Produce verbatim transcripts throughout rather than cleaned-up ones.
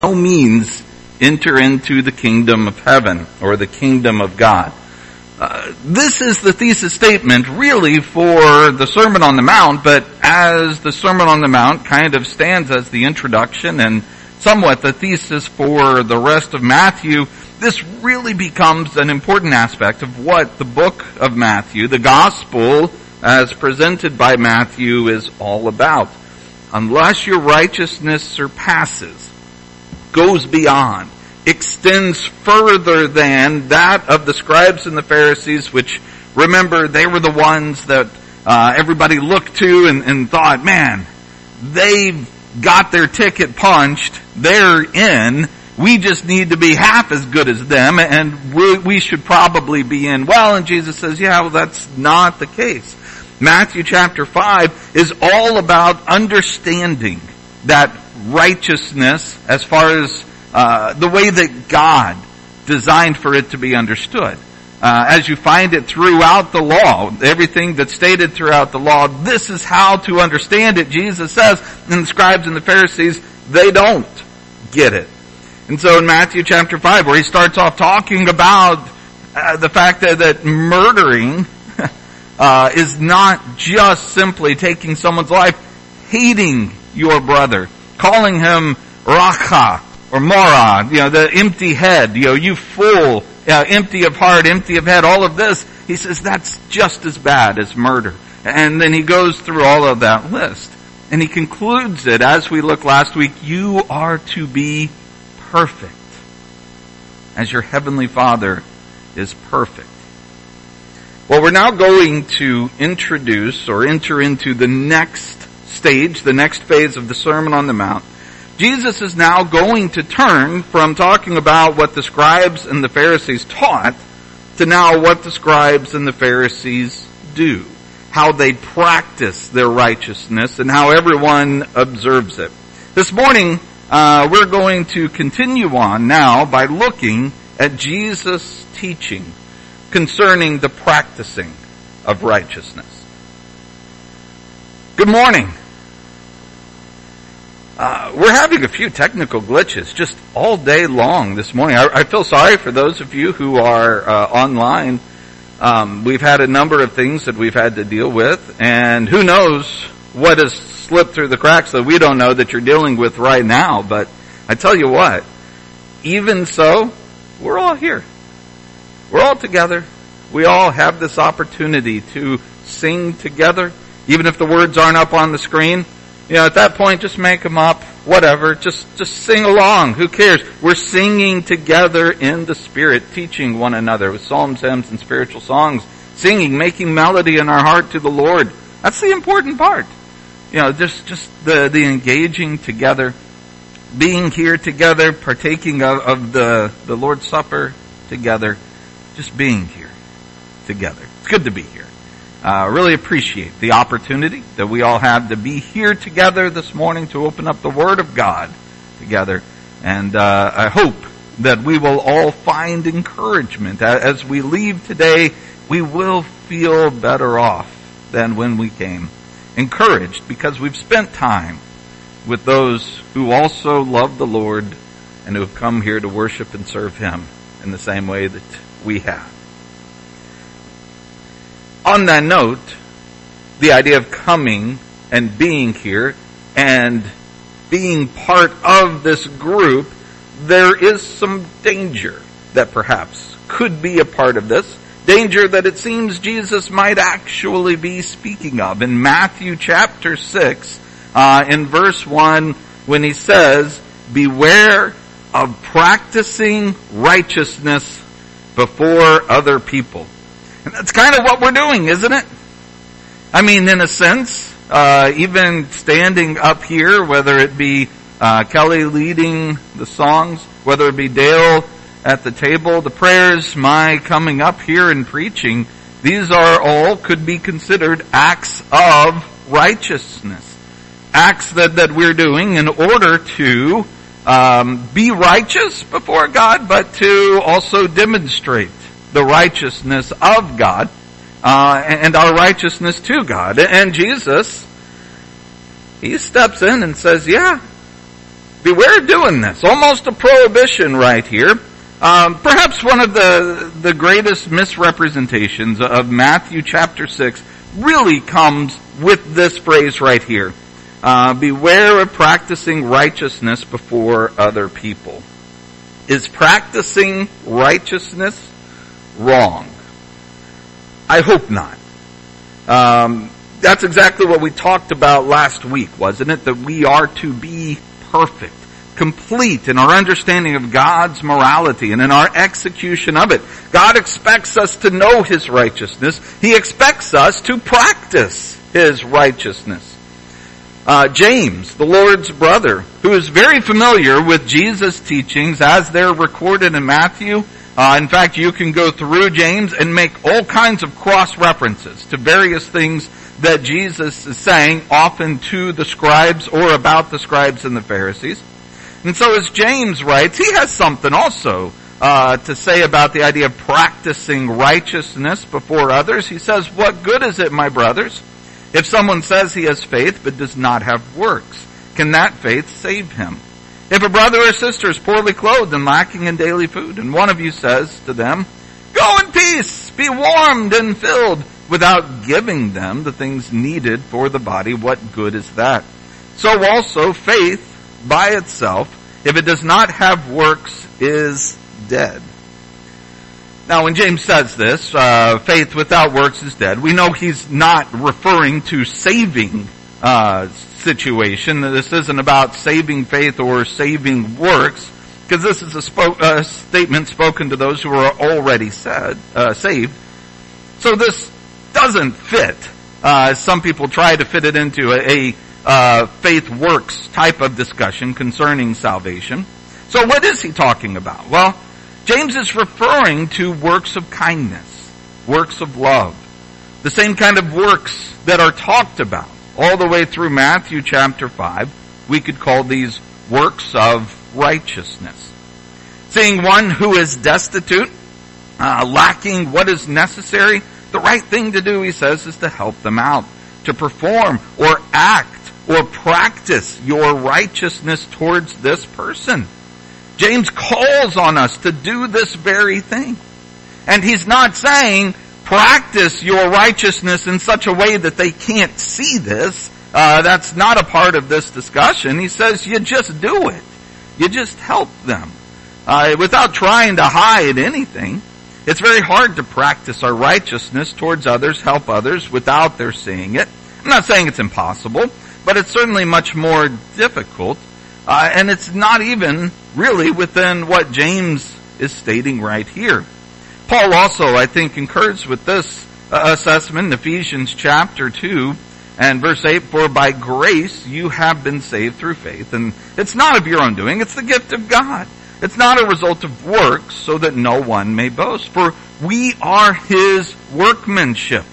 no means enter into the kingdom of heaven or the kingdom of God. Uh, this is the thesis statement really for the Sermon on the Mount, but as the Sermon on the Mount kind of stands as the introduction and somewhat the thesis for the rest of Matthew, this really becomes an important aspect of what the book of Matthew, the gospel as presented by Matthew, is all about. Unless your righteousness surpasses, goes beyond, extends further than that of the scribes and the Pharisees, which, remember, they were the ones that uh, everybody looked to and, and thought, man, they've got their ticket punched, they're in, we just need to be half as good as them, and we, we should probably be in. Well, and Jesus says, yeah, well, that's not the case. Matthew chapter five is all about understanding that righteousness as far as uh, the way that God designed for it to be understood. Uh, as you find it throughout the law, everything that's stated throughout the law, this is how to understand it. Jesus says, and the scribes and the Pharisees, they don't get it. And so in Matthew chapter five, where he starts off talking about uh, the fact that, that murdering uh, is not just simply taking someone's life, hating your brother, calling him Racha or Mora, you know, the empty head, you know, you fool, uh, empty of heart, empty of head, all of this. He says that's just as bad as murder. And then he goes through all of that list. And he concludes it, as we looked last week, you are to be perfect, as your heavenly Father is perfect. Well, we're now going to introduce or enter into the next stage, the next phase of the Sermon on the Mount. Jesus is now going to turn from talking about what the scribes and the Pharisees taught to now what the scribes and the Pharisees do, how they practice their righteousness and how everyone observes it. This morning, uh, we're going to continue on now by looking at Jesus' teaching concerning the practicing of righteousness. Good morning. Uh, we're having a few technical glitches just all day long this morning. I, I feel sorry for those of you who are uh, online. Um, we've had a number of things that we've had to deal with, and who knows what has slipped through the cracks that we don't know that you're dealing with right now. But I tell you what, even so, we're all here. We're all together. We all have this opportunity to sing together, even if the words aren't up on the screen. You know, at that point, just make them up, whatever. Just, just sing along. Who cares? We're singing together in the Spirit, teaching one another with psalms, hymns, and spiritual songs. Singing, making melody in our heart to the Lord. That's the important part. You know, just, just the, the engaging together, being here together, partaking of, of the, the Lord's Supper together, just being here together. It's good to be here. I uh, really appreciate the opportunity that we all have to be here together this morning to open up the Word of God together. And uh, I hope that we will all find encouragement. As we leave today, we will feel better off than when we came. Encouraged because we've spent time with those who also love the Lord and who have come here to worship and serve Him in the same way that we have. On that note, the idea of coming and being here and being part of this group, there is some danger that perhaps could be a part of this. Danger that it seems Jesus might actually be speaking of. In Matthew chapter six, uh, in verse one, when he says, beware of practicing righteousness before other people. And that's kind of what we're doing, isn't it? I mean, in a sense, uh, even standing up here, whether it be uh, Kelly leading the songs, whether it be Dale at the table, the prayers, my coming up here and preaching, these are all could be considered acts of righteousness. Acts that, that we're doing in order to um, be righteous before God, but to also demonstrate the righteousness of God, uh, and our righteousness to God. And Jesus, He steps in and says, yeah, beware doing this. Almost a prohibition right here. Um, perhaps one of the, the greatest misrepresentations of Matthew chapter six really comes with this phrase right here. Uh, beware of practicing righteousness before other people. Is practicing righteousness wrong? I hope not. Um, that's exactly what we talked about last week, wasn't it? That we are to be perfect, complete in our understanding of God's morality and in our execution of it. God expects us to know His righteousness. He expects us to practice His righteousness. Uh, James, the Lord's brother, who is very familiar with Jesus' teachings as they're recorded in Matthew. Uh, in fact, you can go through James and make all kinds of cross-references to various things that Jesus is saying, often to the scribes or about the scribes and the Pharisees. And so as James writes, he has something also uh, to say about the idea of practicing righteousness before others. He says, what good is it, my brothers, if someone says he has faith but does not have works? Can that faith save him? If a brother or sister is poorly clothed and lacking in daily food, and one of you says to them, go in peace, be warmed and filled, without giving them the things needed for the body, what good is that? So also faith by itself, if it does not have works, is dead. Now when James says this, uh, faith without works is dead, we know he's not referring to saving uh situation. This isn't about saving faith or saving works, because this is a spo- uh, statement spoken to those who are already said, uh, saved. So this doesn't fit. Uh, some people try to fit it into a, a uh, faith works type of discussion concerning salvation. So what is he talking about? Well, James is referring to works of kindness, works of love, the same kind of works that are talked about all the way through Matthew chapter five. We could call these works of righteousness. Seeing one who is destitute, uh, lacking what is necessary, the right thing to do, he says, is to help them out, to perform or act or practice your righteousness towards this person. James calls on us to do this very thing. And he's not saying practice your righteousness in such a way that they can't see this. Uh, that's not a part of this discussion. He says you just do it. You just help them. Uh, without trying to hide anything. It's very hard to practice our righteousness towards others, help others, without their seeing it. I'm not saying it's impossible, but it's certainly much more difficult. Uh, and it's not even really within what James is stating right here. Paul also, I think, concurs with this uh, assessment in Ephesians chapter two and verse eight, for by grace you have been saved through faith. And it's not of your own doing, it's the gift of God. It's not a result of works, so that no one may boast. For we are His workmanship,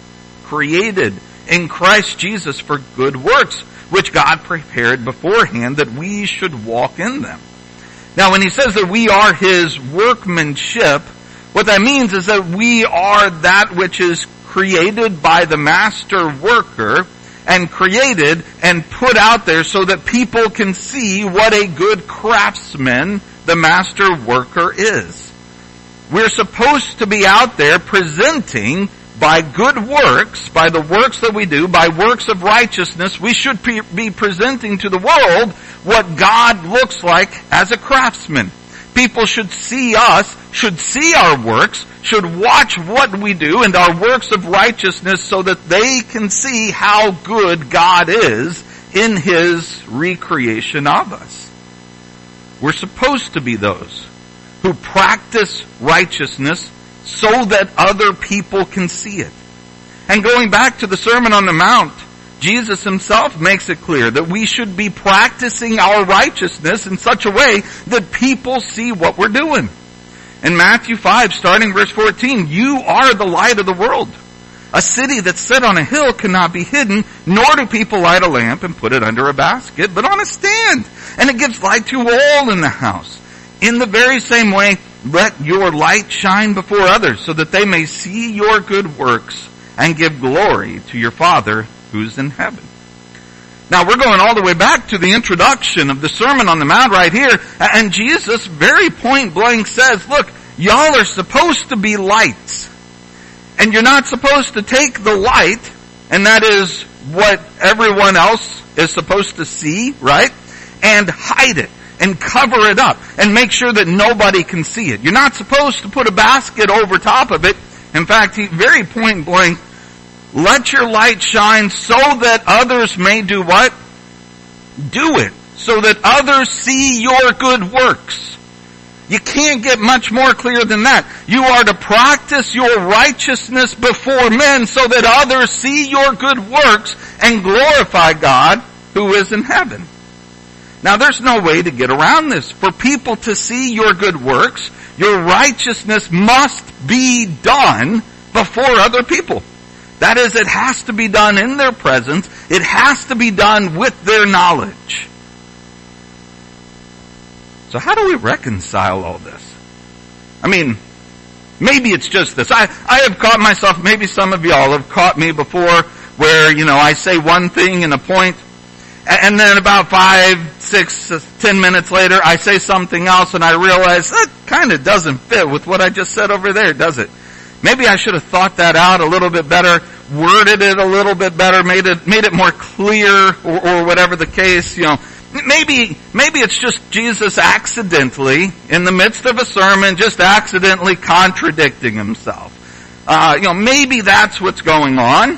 created in Christ Jesus for good works, which God prepared beforehand that we should walk in them. Now when he says that we are His workmanship, what that means is that we are that which is created by the master worker and created and put out there so that people can see what a good craftsman the master worker is. We're supposed to be out there presenting by good works, by the works that we do, by works of righteousness. We should be presenting to the world what God looks like as a craftsman. People should see us, should see our works, should watch what we do and our works of righteousness so that they can see how good God is in His recreation of us. We're supposed to be those who practice righteousness so that other people can see it. And going back to the Sermon on the Mount, Jesus Himself makes it clear that we should be practicing our righteousness in such a way that people see what we're doing. In Matthew five, starting verse fourteen, you are the light of the world. A city that's set on a hill cannot be hidden, nor do people light a lamp and put it under a basket, but on a stand, and it gives light to all in the house. In the very same way, let your light shine before others, so that they may see your good works and give glory to your Father who's in heaven. Now we're going all the way back to the introduction of the Sermon on the Mount right here, and Jesus very point blank says, look, y'all are supposed to be lights. And you're not supposed to take the light, and that is what everyone else is supposed to see, right? And hide it, and cover it up, and make sure that nobody can see it. You're not supposed to put a basket over top of it. In fact, he very point blank, let your light shine so that others may do what? Do it. So that others see your good works. You can't get much more clear than that. You are to practice your righteousness before men so that others see your good works and glorify God who is in heaven. Now there's no way to get around this. For people to see your good works, your righteousness must be done before other people. That is, it has to be done in their presence. It has to be done with their knowledge. So how do we reconcile all this? I mean, maybe it's just this. I, I have caught myself, maybe some of y'all have caught me before, where, you know, I say one thing in a point, and then about five, six, ten minutes later, I say something else, and I realize that kind of doesn't fit with what I just said over there, does it? Maybe I should have thought that out a little bit better, worded it a little bit better, made it made it more clear, or, or whatever the case. You know, maybe maybe it's just Jesus accidentally, in the midst of a sermon, just accidentally contradicting himself. Uh, you know, maybe that's what's going on.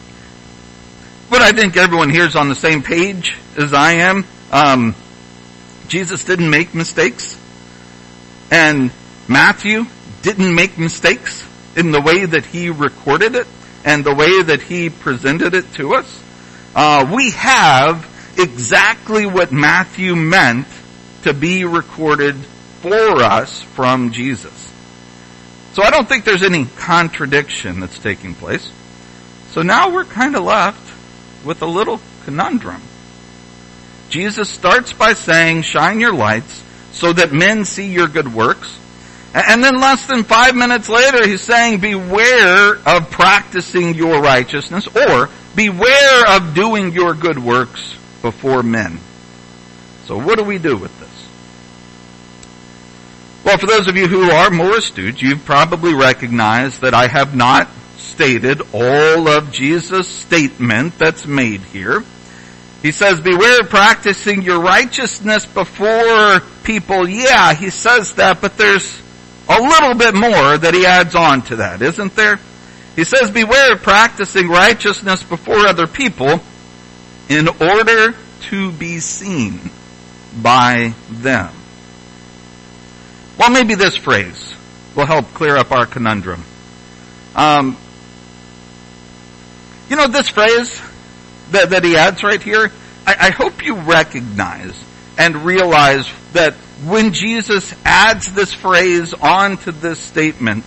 But I think everyone here is on the same page as I am. Um, Jesus didn't make mistakes, and Matthew didn't make mistakes in the way that he recorded it and the way that he presented it to us. Uh, we have exactly what Matthew meant to be recorded for us from Jesus. So I don't think there's any contradiction that's taking place. So now we're kind of left with a little conundrum. Jesus starts by saying, shine your lights so that men see your good works. And then less than five minutes later, he's saying, beware of practicing your righteousness, or beware of doing your good works before men. So what do we do with this? Well, for those of you who are more astute, you've probably recognized that I have not stated all of Jesus' statement that's made here. He says, beware of practicing your righteousness before people. Yeah, he says that, but there's a little bit more that he adds on to that, isn't there? He says, beware of practicing righteousness before other people in order to be seen by them. Well, maybe this phrase will help clear up our conundrum. Um, you know, this phrase that, that he adds right here, I, I hope you recognize and realize that when Jesus adds this phrase onto this statement,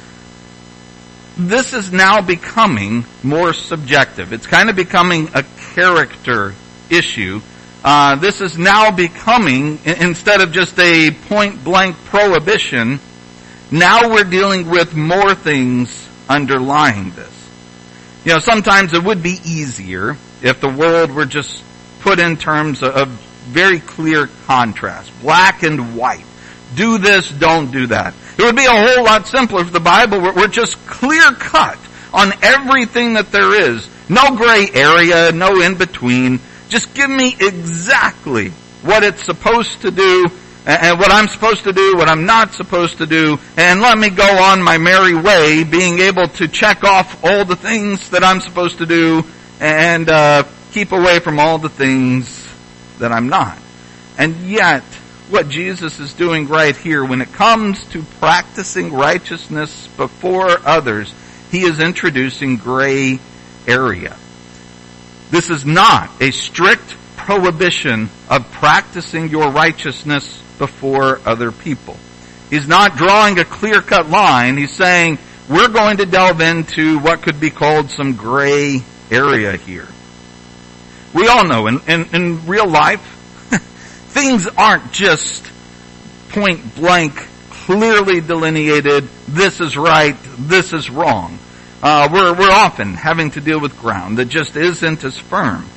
this is now becoming more subjective. It's kind of becoming a character issue. Uh, this is now becoming, instead of just a point-blank prohibition, now we're dealing with more things underlying this. You know, sometimes it would be easier if the world were just put in terms of very clear contrast, black and white. Do this, don't do that. It would be a whole lot simpler if the Bible were, were just clear cut on everything that there is. No gray area, no in between. Just give me exactly what it's supposed to do, and what I'm supposed to do, what I'm not supposed to do, and let me go on my merry way, being able to check off all the things that I'm supposed to do, and uh, keep away from all the things that I'm not. And yet, what Jesus is doing right here, when it comes to practicing righteousness before others, he is introducing gray area. This is not a strict prohibition of practicing your righteousness before other people. He's not drawing a clear-cut line. He's saying, we're going to delve into what could be called some gray area here. We all know in, in, in real life, things aren't just point blank, clearly delineated, this is right, this is wrong. Uh, we're, we're often having to deal with ground that just isn't as firm.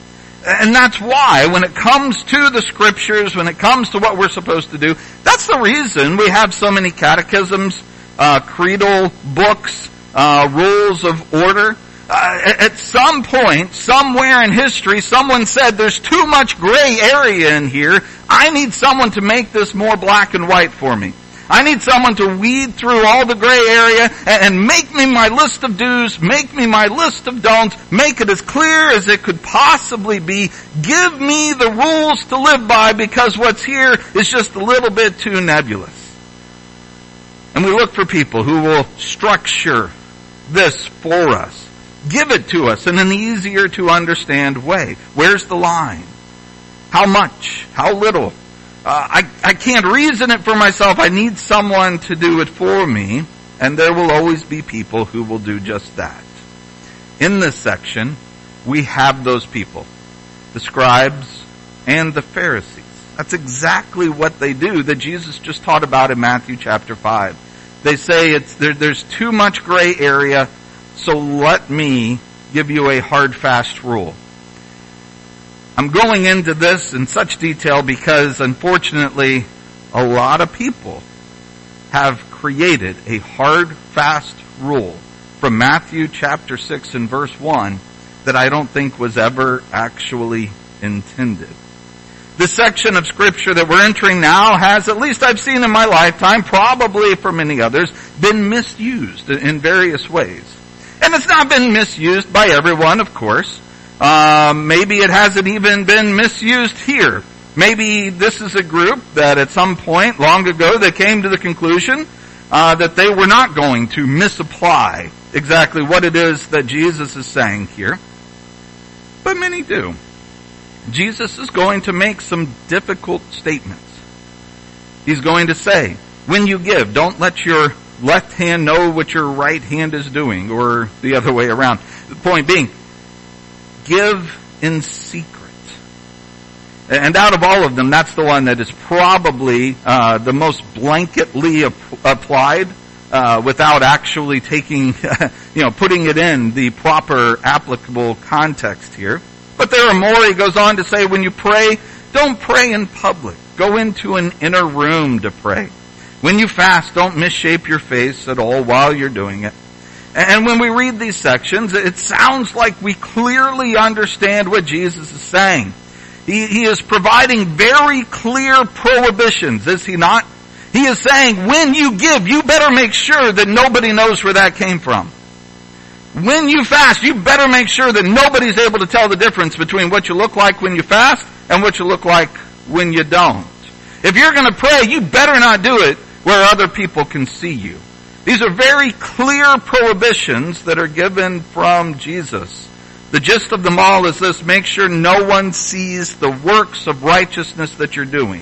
And that's why, when it comes to the Scriptures, when it comes to what we're supposed to do, that's the reason we have so many catechisms, uh, creedal books, uh, rules of order. Uh, at some point, somewhere in history, someone said, there's too much gray area in here. I need someone to make this more black and white for me. I need someone to weed through all the gray area and make me my list of do's, make me my list of don'ts, make it as clear as it could possibly be. Give me the rules to live by, because what's here is just a little bit too nebulous. And we look for people who will structure this for us. Give it to us in an easier to understand way. Where's the line? How much? How little? Uh, I, I can't reason it for myself. I need someone to do it for me. And there will always be people who will do just that. In this section, we have those people. The scribes and the Pharisees. That's exactly what they do that Jesus just taught about in Matthew chapter five. They say it's there, there's too much gray area, so let me give you a hard, fast rule. I'm going into this in such detail because, unfortunately, a lot of people have created a hard, fast rule from Matthew chapter six and verse one that I don't think was ever actually intended. This section of Scripture that we're entering now has, at least I've seen in my lifetime, probably for many others, been misused in various ways. And it's not been misused by everyone, of course. Um, maybe it hasn't even been misused here. Maybe this is a group that at some point long ago they came to the conclusion uh, that they were not going to misapply exactly what it is that Jesus is saying here. But many do. Jesus is going to make some difficult statements. He's going to say, when you give, don't let your left hand know what your right hand is doing, or the other way around. The point being, give in secret. And out of all of them, that's the one that is probably uh, the most blanketly ap- applied uh, without actually taking, you know, putting it in the proper applicable context here. But there are more. He goes on to say, when you pray, don't pray in public. Go into an inner room to pray. When you fast, don't misshape your face at all while you're doing it. And when we read these sections, it sounds like we clearly understand what Jesus is saying. He, he is providing very clear prohibitions, is he not? He is saying, when you give, you better make sure that nobody knows where that came from. When you fast, you better make sure that nobody's able to tell the difference between what you look like when you fast and what you look like when you don't. If you're going to pray, you better not do it where other people can see you. These are very clear prohibitions that are given from Jesus. The gist of them all is this: make sure no one sees the works of righteousness that you're doing.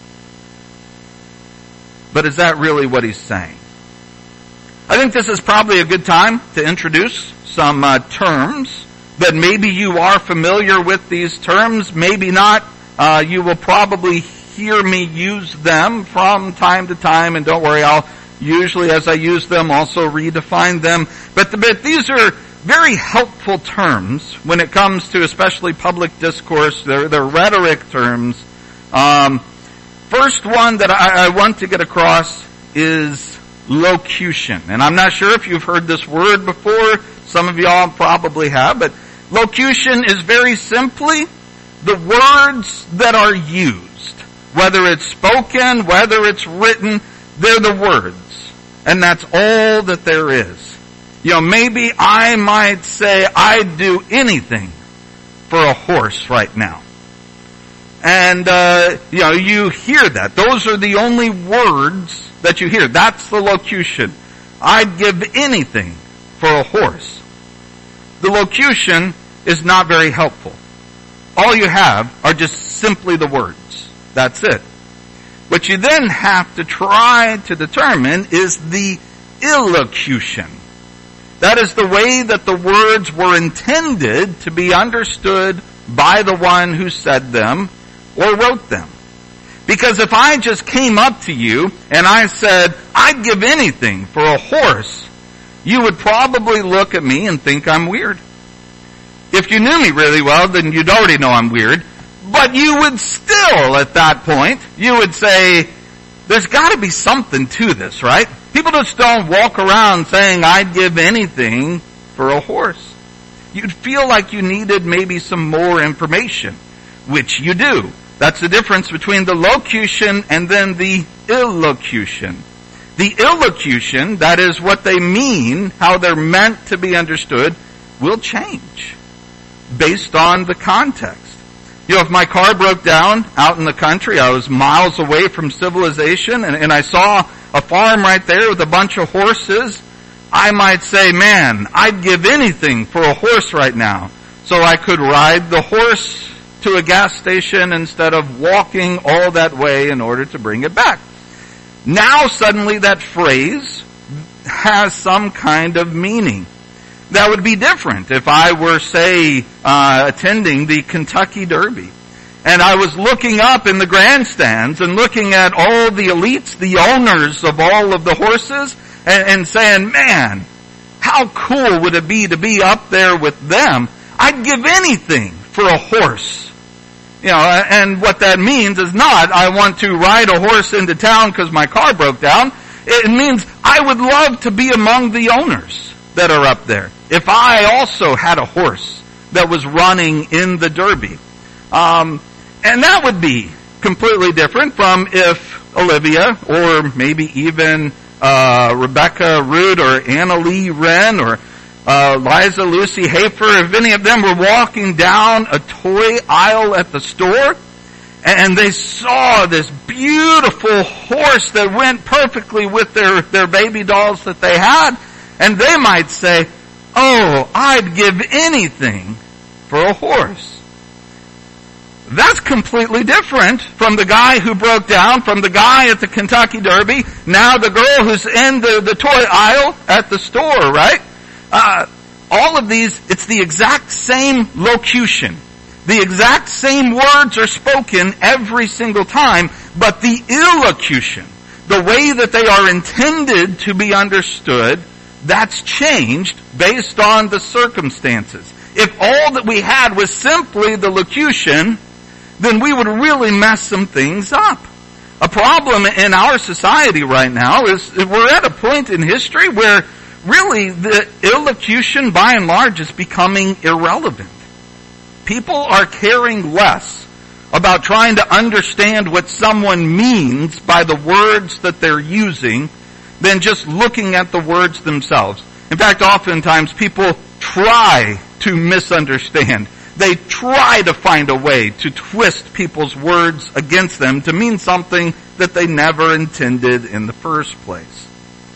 But is that really what he's saying? I think this is probably a good time to introduce some uh, terms that maybe you are familiar with these terms, maybe not. Uh, you will probably hear me use them from time to time, and don't worry, I'll usually, as I use them, also redefine them. But, the, but these are very helpful terms when it comes to especially public discourse. They're, they're rhetoric terms. Um, first one that I, I want to get across is locution. And I'm not sure if you've heard this word before. Some of y'all probably have. But locution is very simply the words that are used. Whether it's spoken, whether it's written, they're the words. And that's all that there is. You know, maybe I might say I'd do anything for a horse right now. And, uh, you know, you hear that. Those are the only words that you hear. That's the locution. I'd give anything for a horse. The locution is not very helpful. All you have are just simply the words. That's it. What you then have to try to determine is the illocution. That is the way that the words were intended to be understood by the one who said them or wrote them. Because if I just came up to you and I said, I'd give anything for a horse, you would probably look at me and think I'm weird. if you knew me really well, then you'd already know I'm weird. But you would still, at that point, you would say, there's got to be something to this, right? People just don't walk around saying, I'd give anything for a horse. You'd feel like you needed maybe some more information, which you do. That's the difference between the locution and then the illocution. The illocution, that is what they mean, how they're meant to be understood, will change based on the context. You know, if my car broke down out in the country, I was miles away from civilization, and, and I saw a farm right there with a bunch of horses, I might say, man, I'd give anything for a horse right now, so I could ride the horse to a gas station instead of walking all that way in order to bring it back. Now suddenly that phrase has some kind of meaning. That would be different if I were, say, uh, attending the Kentucky Derby, and I was looking up in the grandstands and looking at all the elites, the owners of all of the horses, and, and saying, man, how cool would it be to be up there with them? I'd give anything for a horse. You know, and what that means is not, I want to ride a horse into town because my car broke down. It means I would love to be among the owners that are up there. If I also had a horse that was running in the Derby. Um, and that would be completely different from if Olivia, or maybe even uh, Rebecca Root, or Anna Lee Wren, or uh, Liza Lucy Hafer, if any of them were walking down a toy aisle at the store, and they saw this beautiful horse that went perfectly with their, their baby dolls that they had, and they might say, oh, I'd give anything for a horse. That's completely different from the guy who broke down, from the guy at the Kentucky Derby, now the girl who's in the, the toy aisle at the store, right? Uh, all of these, it's the exact same locution. The exact same words are spoken every single time, but the illocution, the way that they are intended to be understood, that's changed based on the circumstances. If all that we had was simply the locution, then we would really mess some things up. A problem in our society right now is we're at a point in history where really the illocution by and large is becoming irrelevant. People are caring less about trying to understand what someone means by the words that they're using than just looking at the words themselves. In fact, oftentimes people try to misunderstand. They try to find a way to twist people's words against them to mean something that they never intended in the first place.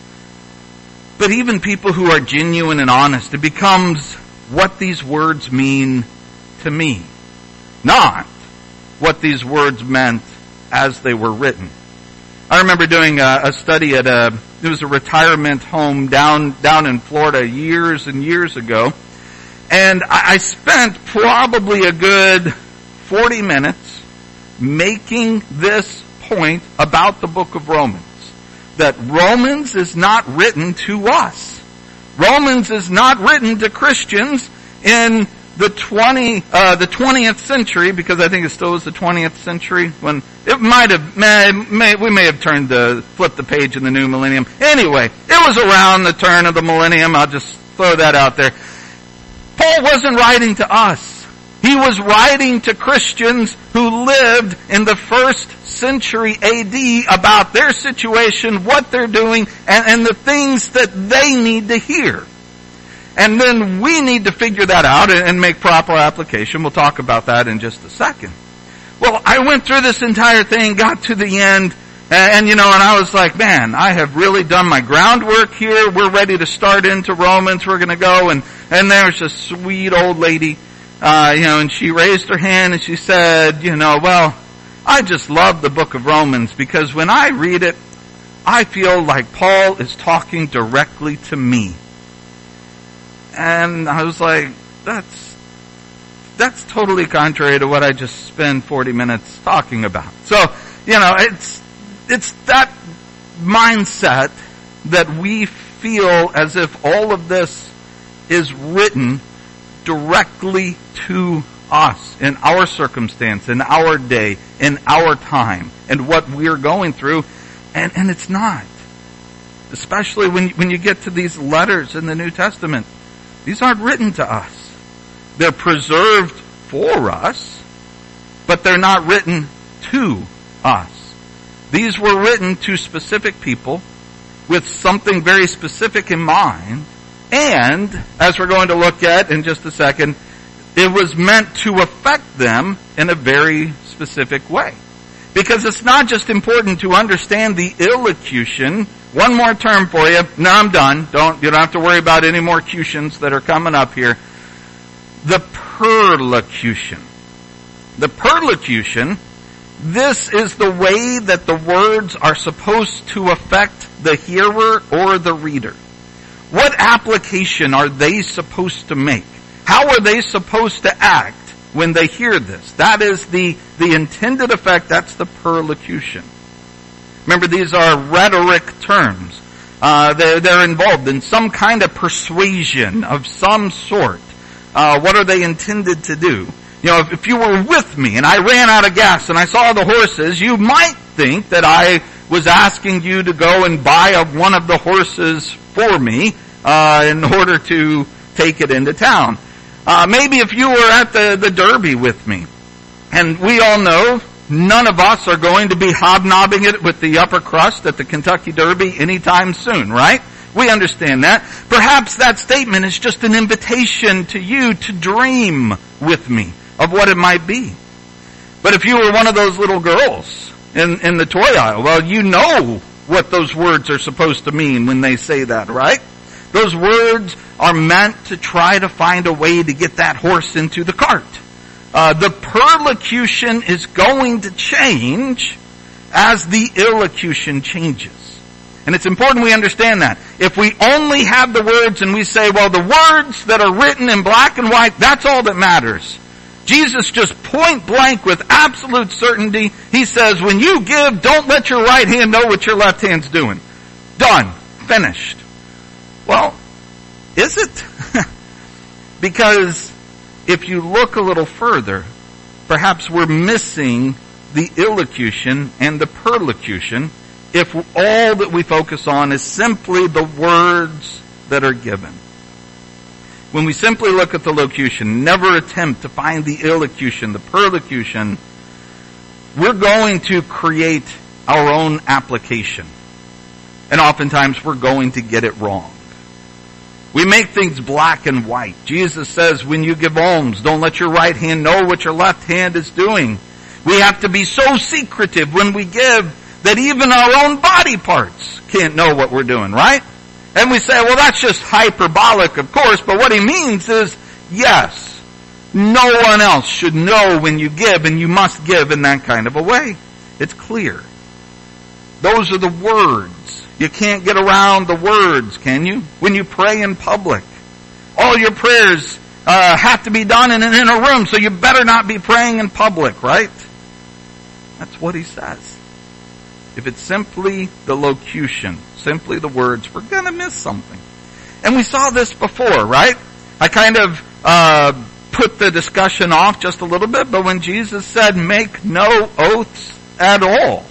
But even people who are genuine and honest, it becomes what these words mean to me, not what these words meant as they were written. I remember doing a, a study at a, it was a retirement home down, down in Florida years and years ago. And I, I spent probably a good forty minutes making this point about the book of Romans. That Romans is not written to us. Romans is not written to Christians in the twenty, uh, the twentieth century, because I think it still was the twentieth century when it might have, may, may, we may have turned the, flipped the page in the new millennium. Anyway, it was around the turn of the millennium. I'll just throw that out there. Paul wasn't writing to us. He was writing to Christians who lived in the first century A D about their situation, what they're doing, and, and the things that they need to hear. And then we need to figure that out and make proper application. We'll talk about that in just a second. Well, I went through this entire thing, got to the end, and, and you know, and I was like, man, I have really done my groundwork here. We're ready to start into Romans. We're going to go. And, and there's a sweet old lady, uh, you know, and she raised her hand and she said, you know, well, I just love the book of Romans because when I read it, I feel like Paul is talking directly to me. And I was like, that's, that's totally contrary to what I just spent forty minutes talking about. So, you know, it's, it's that mindset that we feel as if all of this is written directly to us in our circumstance, in our day, in our time, and what we're going through. And, and it's not. Especially when, when you get to these letters in the New Testament. These aren't written to us. They're preserved for us, but they're not written to us. These were written to specific people with something very specific in mind. And, as we're going to look at in just a second, it was meant to affect them in a very specific way. Because it's not just important to understand the illocution. One more term for you. No, I'm done. Don't, you don't have to worry about any more cutions that are coming up here. The perlocution. The perlocution, this is the way that the words are supposed to affect the hearer or the reader. What application are they supposed to make? How are they supposed to act when they hear this? That is the, the intended effect. That's the perlocution. Remember, these are rhetoric terms. Uh, they're, they're involved in some kind of persuasion of some sort. Uh, what are they intended to do? You know, if, if you were with me and I ran out of gas and I saw the horses, you might think that I was asking you to go and buy a, one of the horses for me uh, in order to take it into town. Uh, maybe if you were at the, the Derby with me, and we all know none of us are going to be hobnobbing it with the upper crust at the Kentucky Derby anytime soon, right? We understand that. Perhaps that statement is just an invitation to you to dream with me of what it might be. But if you were one of those little girls in, in the toy aisle, well, you know what those words are supposed to mean when they say that, right? Those words are meant to try to find a way to get that horse into the cart. Uh, the perlocution is going to change as the illocution changes. And it's important we understand that. If we only have the words and we say, well, the words that are written in black and white, that's all that matters. Jesus just point blank with absolute certainty, he says, when you give, don't let your right hand know what your left hand's doing. Done. Finished. Well, is it? Because if you look a little further, perhaps we're missing the illocution and the perlocution if all that we focus on is simply the words that are given. When we simply look at the locution, never attempt to find the illocution, the perlocution, we're going to create our own application. And oftentimes we're going to get it wrong. We make things black and white. Jesus says, when you give alms, don't let your right hand know what your left hand is doing. We have to be so secretive when we give that even our own body parts can't know what we're doing, right? And we say, well, that's just hyperbolic, of course, but what he means is, yes, no one else should know when you give, and you must give in that kind of a way. It's clear. Those are the words. You can't get around the words, can you? When you pray in public, all your prayers uh, have to be done in an inner room, so you better not be praying in public, right? That's what he says. If it's simply the locution, simply the words, we're going to miss something. And we saw this before, right? I kind of uh put the discussion off just a little bit, but when Jesus said, make no oaths at all,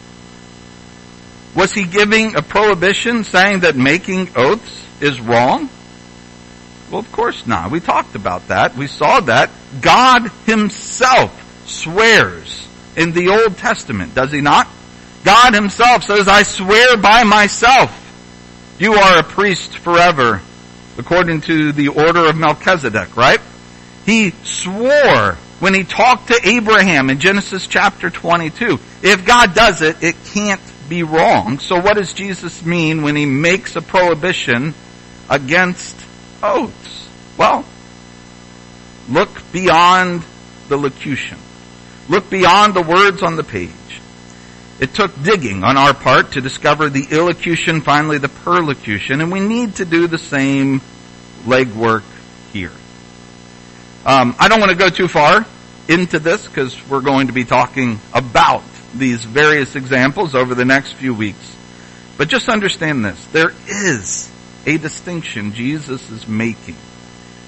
was he giving a prohibition saying that making oaths is wrong? Well, of course not. We talked about that. We saw that. God himself swears in the Old Testament, does he not? God himself says, I swear by myself, you are a priest forever, according to the order of Melchizedek, right? He swore when he talked to Abraham in Genesis chapter twenty-two. If God does it, it can't be wrong. So what does Jesus mean when he makes a prohibition against oaths? Well, look beyond the locution. Look beyond the words on the page. It took digging on our part to discover the illocution, finally the perlocution, and we need to do the same legwork here. Um, I don't want to go too far into this because we're going to be talking about these various examples over the next few weeks. But just understand this. There is a distinction Jesus is making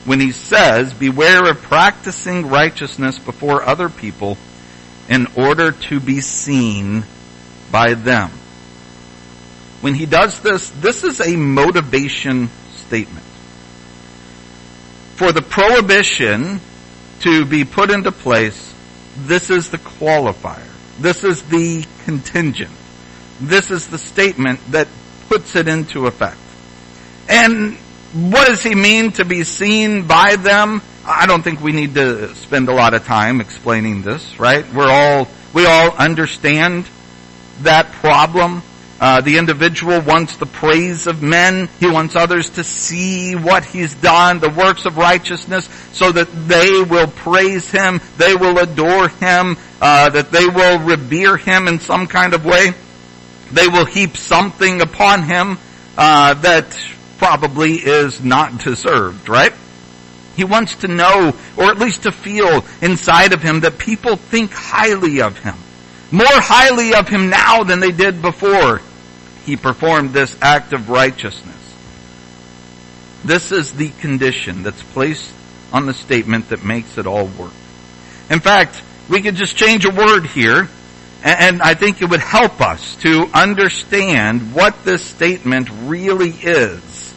when he says, beware of practicing righteousness before other people in order to be seen by them. When he does this, this is a motivation statement. For the prohibition to be put into place, this is the qualifier. This is the contingent. This is the statement that puts it into effect. And what does he mean to be seen by them? I don't think we need to spend a lot of time explaining this, right? We're all, we all understand that problem. Uh, the individual wants the praise of men. He wants others to see what he's done, the works of righteousness, so that they will praise him, they will adore him, uh, that they will revere him in some kind of way. They will heap something upon him uh, that probably is not deserved, right? He wants to know, or at least to feel inside of him, that people think highly of him. More highly of him now than they did before he performed this act of righteousness. This is the condition that's placed on the statement that makes it all work. In fact, we could just change a word here, and I think it would help us to understand what this statement really is.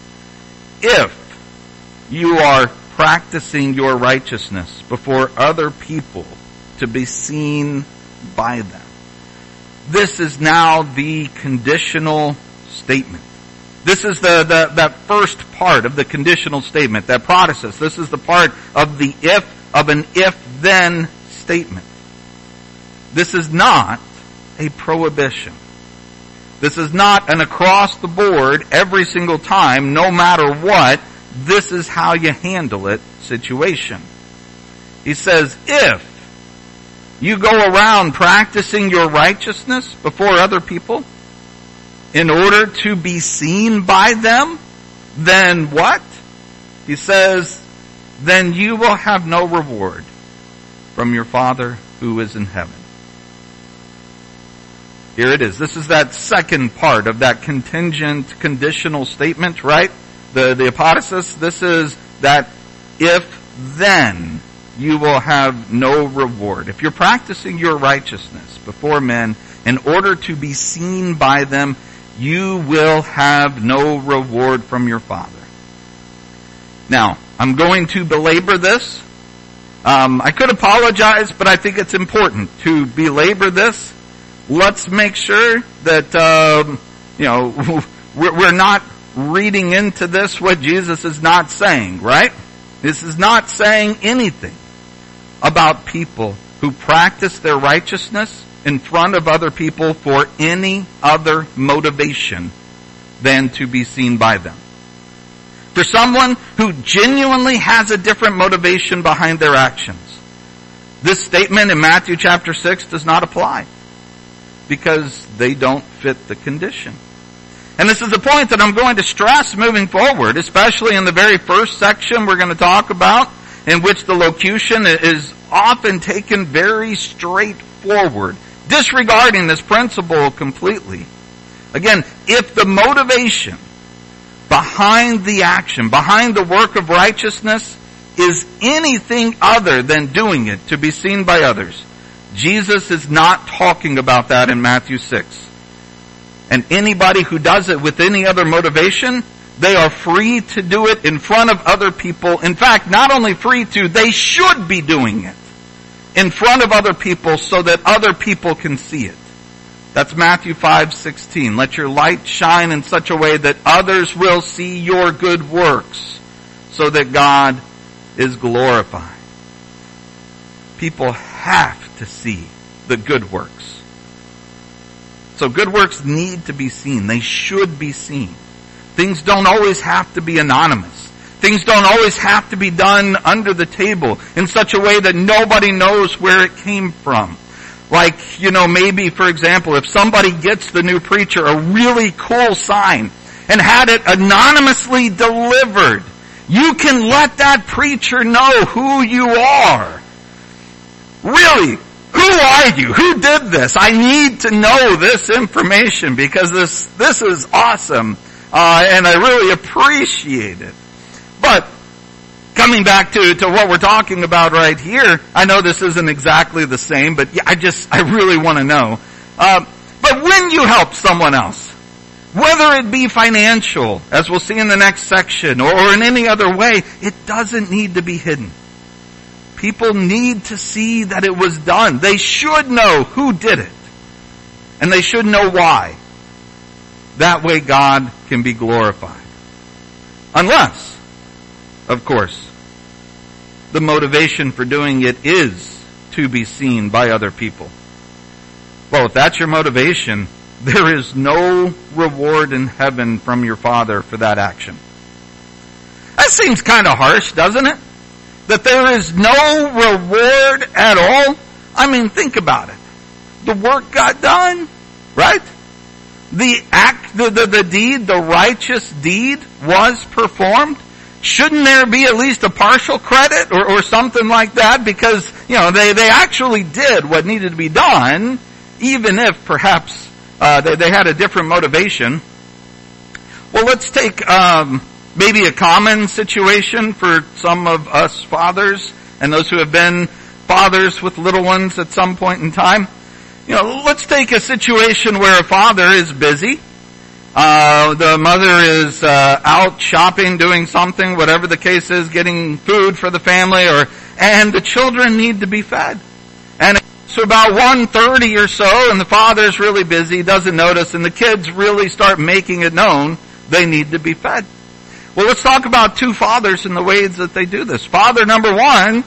If you are practicing your righteousness before other people to be seen by them, this is now the conditional statement. This is the, the that first part of the conditional statement, that process. This is the part of the if, of an if-then statement. This is not a prohibition. This is not an across the board, every single time, no matter what, this is how you handle it situation. He says, if you go around practicing your righteousness before other people in order to be seen by them, then what? He says, then you will have no reward from your Father who is in heaven. Here it is. This is that second part of that contingent conditional statement, right? The, the apodosis. This is that if then you will have no reward. If you're practicing your righteousness before men in order to be seen by them, you will have no reward from your Father. Now, I'm going to belabor this. Um, I could apologize, but I think it's important to belabor this. Let's make sure that, um, you know, we're not reading into this what Jesus is not saying, right? This is not saying anything about people who practice their righteousness in front of other people for any other motivation than to be seen by them. For someone who genuinely has a different motivation behind their actions, this statement in Matthew chapter six does not apply because they don't fit the condition. And this is the point that I'm going to stress moving forward, especially in the very first section we're going to talk about, in which the locution is often taken very straightforward, disregarding this principle completely. Again, if the motivation behind the action, behind the work of righteousness, is anything other than doing it to be seen by others, Jesus is not talking about that in Matthew six. And anybody who does it with any other motivation, they are free to do it in front of other people. In fact, not only free to, they should be doing it in front of other people so that other people can see it. That's Matthew five sixteen. Let your light shine in such a way that others will see your good works so that God is glorified. People have to see the good works. So good works need to be seen. They should be seen. Things don't always have to be anonymous. Things don't always have to be done under the table in such a way that nobody knows where it came from. Like, you know, maybe, for example, if somebody gets the new preacher a really cool sign and had it anonymously delivered, you can let that preacher know who you are. Really? Who are you? Who did this? I need to know this information because this, this is awesome. Uh, and I really appreciate it. But coming back to, to what we're talking about right here, I know this isn't exactly the same, but yeah, I just, I really want to know. Uh, but when you help someone else, whether it be financial, as we'll see in the next section, or, or in any other way, it doesn't need to be hidden. People need to see that it was done. They should know who did it. And they should know why. That way God can be glorified. Unless, of course, the motivation for doing it is to be seen by other people. Well, if that's your motivation, there is no reward in heaven from your Father for that action. That seems kind of harsh, doesn't it? That there is no reward at all? I mean, think about it. The work got done, right? The act, the, the, the deed, the righteous deed was performed. Shouldn't there be at least a partial credit or, or something like that? Because, you know, they, they actually did what needed to be done, even if perhaps uh, they, they had a different motivation. Well, let's take um, maybe a common situation for some of us fathers and those who have been fathers with little ones at some point in time. You know, let's take a situation where a father is busy. Uh, the mother is uh, out shopping, doing something, whatever the case is, getting food for the family, or and the children need to be fed. And so about one thirty or so, and the father's really busy, doesn't notice, and the kids really start making it known they need to be fed. Well, let's talk about two fathers and the ways that they do this. Father number one,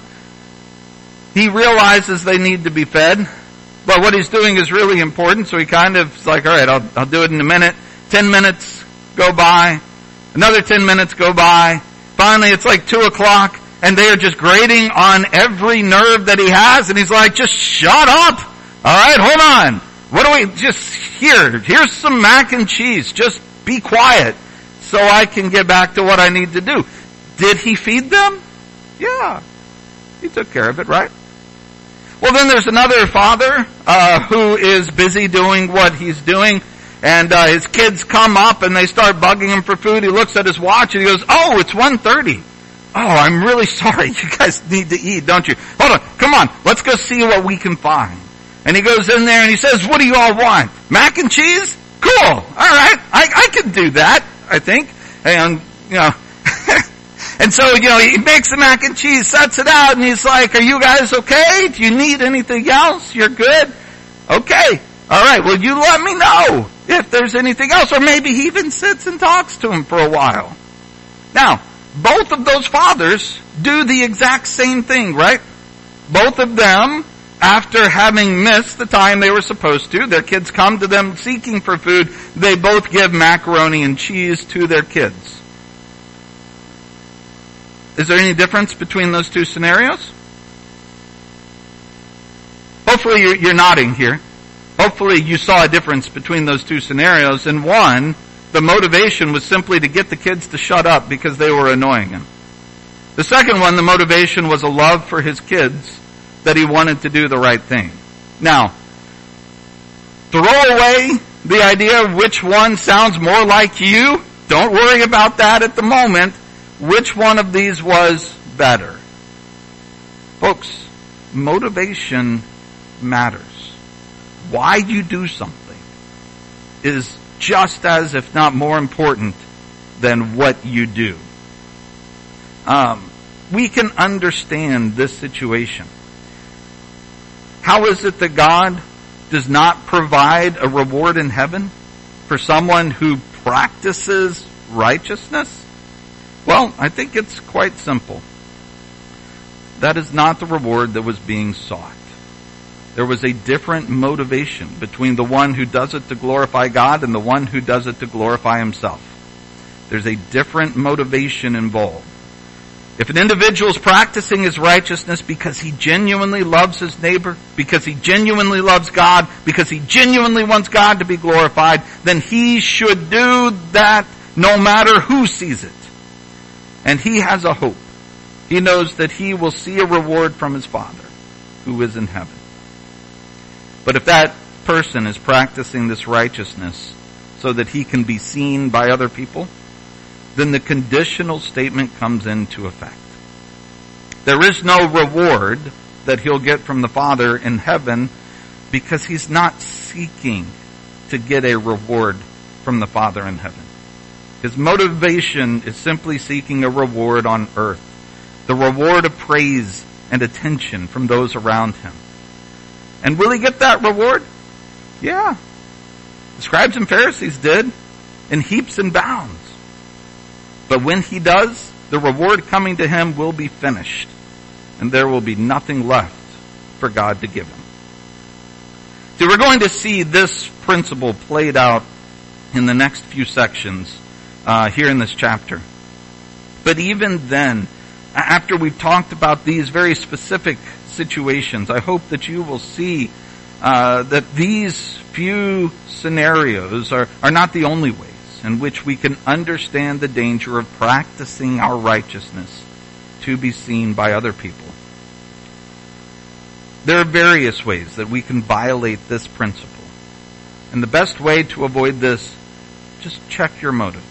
he realizes they need to be fed. But what he's doing is really important, so he kind of is like, all right, I'll, I'll do it in a minute. Ten minutes go by. Another ten minutes go by. Finally, it's like two o'clock, and they are just grating on every nerve that he has, and he's like, just shut up! All right, hold on. What do we, just here, here's some mac and cheese. Just be quiet so I can get back to what I need to do. Did he feed them? Yeah. He took care of it, right? Well, then there's another father uh who is busy doing what he's doing, and uh his kids come up and they start bugging him for food. He looks at his watch and he goes, oh, it's one thirty. Oh, I'm really sorry. You guys need to eat, don't you? Hold on. Come on. Let's go see what we can find. And he goes in there and he says, what do you all want? Mac and cheese? Cool. All right. I, I can do that, I think. And, you know, and so, you know, he makes the mac and cheese, sets it out, and he's like, are you guys okay? Do you need anything else? You're good? Okay. All right. Well, you let me know if there's anything else. Or maybe he even sits and talks to him for a while. Now, both of those fathers do the exact same thing, right? Both of them, after having missed the time they were supposed to, their kids come to them seeking for food, they both give macaroni and cheese to their kids. Is there any difference between those two scenarios? Hopefully you're, you're nodding here. Hopefully you saw a difference between those two scenarios. In one, the motivation was simply to get the kids to shut up because they were annoying him. The second one, the motivation was a love for his kids, that he wanted to do the right thing. Now, throw away the idea of which one sounds more like you. Don't worry about that at the moment. Which one of these was better? Folks, motivation matters. Why you do something is just as, if not more important, than what you do. Um, we can understand this situation. How is it that God does not provide a reward in heaven for someone who practices righteousness? Well, I think it's quite simple. That is not the reward that was being sought. There was a different motivation between the one who does it to glorify God and the one who does it to glorify himself. There's a different motivation involved. If an individual is practicing his righteousness because he genuinely loves his neighbor, because he genuinely loves God, because he genuinely wants God to be glorified, then he should do that no matter who sees it. And he has a hope. He knows that he will see a reward from his Father who is in heaven. But if that person is practicing this righteousness so that he can be seen by other people, then the conditional statement comes into effect. There is no reward that he'll get from the Father in heaven because he's not seeking to get a reward from the Father in heaven. His motivation is simply seeking a reward on earth. The reward of praise and attention from those around him. And will he get that reward? Yeah. The scribes and Pharisees did, in heaps and bounds. But when he does, the reward coming to him will be finished, and there will be nothing left for God to give him. See, we're going to see this principle played out in the next few sections uh, here in this chapter. But even then, after we've talked about these very specific situations, I hope that you will see uh, that these few scenarios are, are not the only ways in which we can understand the danger of practicing our righteousness to be seen by other people. There are various ways that we can violate this principle. And the best way to avoid this, just check your motives.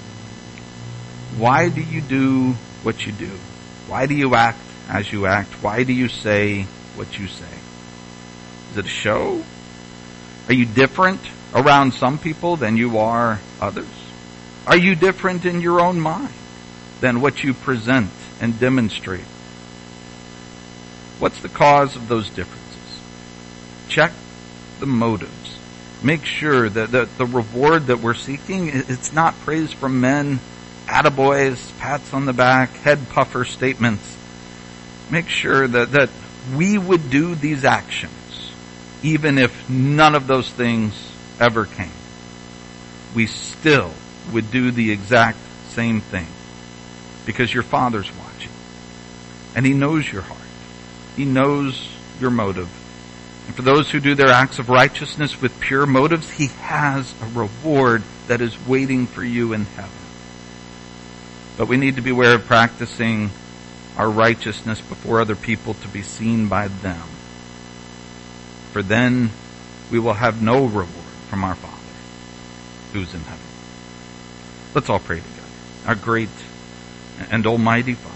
Why do you do what you do? Why do you act as you act? Why do you say what you say? Is it a show? Are you different around some people than you are others? Are you different in your own mind than what you present and demonstrate? What's the cause of those differences? Check the motives. Make sure that, that the reward that we're seeking, it's not praise from men, attaboys, pats on the back, head puffer statements. Make sure that, that we would do these actions even if none of those things ever came. We still would do the exact same thing because your Father's watching and He knows your heart. He knows your motive. And for those who do their acts of righteousness with pure motives, He has a reward that is waiting for you in heaven. But we need to beware of practicing our righteousness before other people to be seen by them. For then we will have no reward from our Father who's in heaven. Let's all pray together. Our great and almighty Father,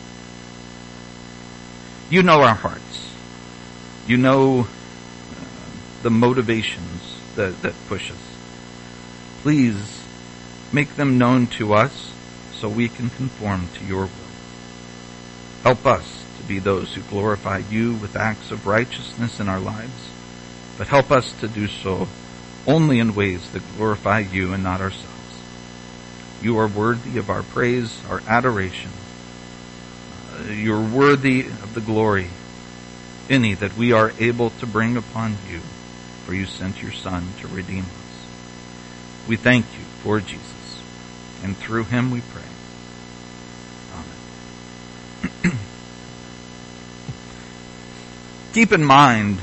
You know our hearts. You know uh, the motivations that, that push us. Please make them known to us so we can conform to Your will. Help us to be those who glorify You with acts of righteousness in our lives, but help us to do so only in ways that glorify You and not ourselves. You are worthy of our praise, our adoration. Uh, You're worthy of the glory, any that we are able to bring upon You, for You sent Your Son to redeem us. We thank You for Jesus, and through Him we pray. Amen. Keep in mind,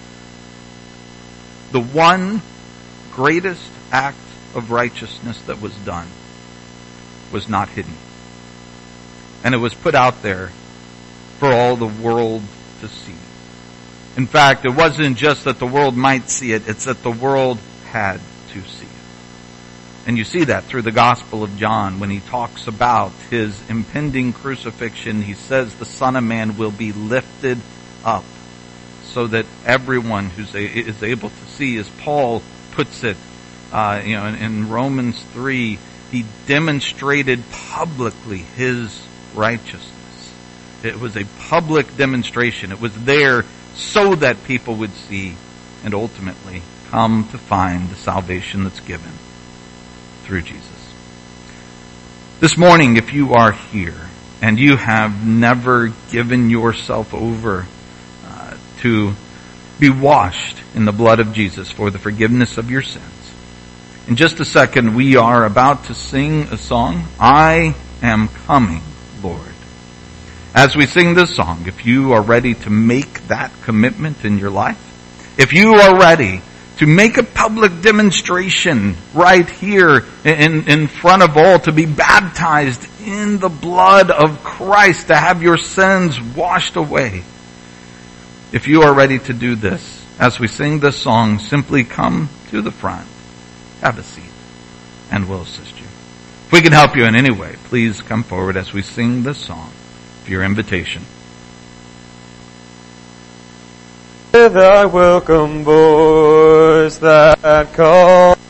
the one greatest act of righteousness that was done was not hidden. And it was put out there for all the world to see. In fact, it wasn't just that the world might see it, it's that the world had to see it. And you see that through the Gospel of John when he talks about his impending crucifixion. He says the Son of Man will be lifted up so that everyone who is able to see, as Paul puts it, uh, you know, in, in Romans three, he demonstrated publicly his righteousness. It was a public demonstration. It was there so that people would see and ultimately come to find the salvation that's given through Jesus. This morning, if you are here and you have never given yourself over uh, to be washed in the blood of Jesus for the forgiveness of your sins, in just a second, we are about to sing a song, I Am Coming, Lord. As we sing this song, if you are ready to make that commitment in your life, if you are ready to make a public demonstration right here in, in front of all, to be baptized in the blood of Christ, to have your sins washed away, if you are ready to do this, as we sing this song, simply come to the front. Have a seat, and we'll assist you. If we can help you in any way, please come forward as we sing this song for your invitation hear thy welcome voice that calls.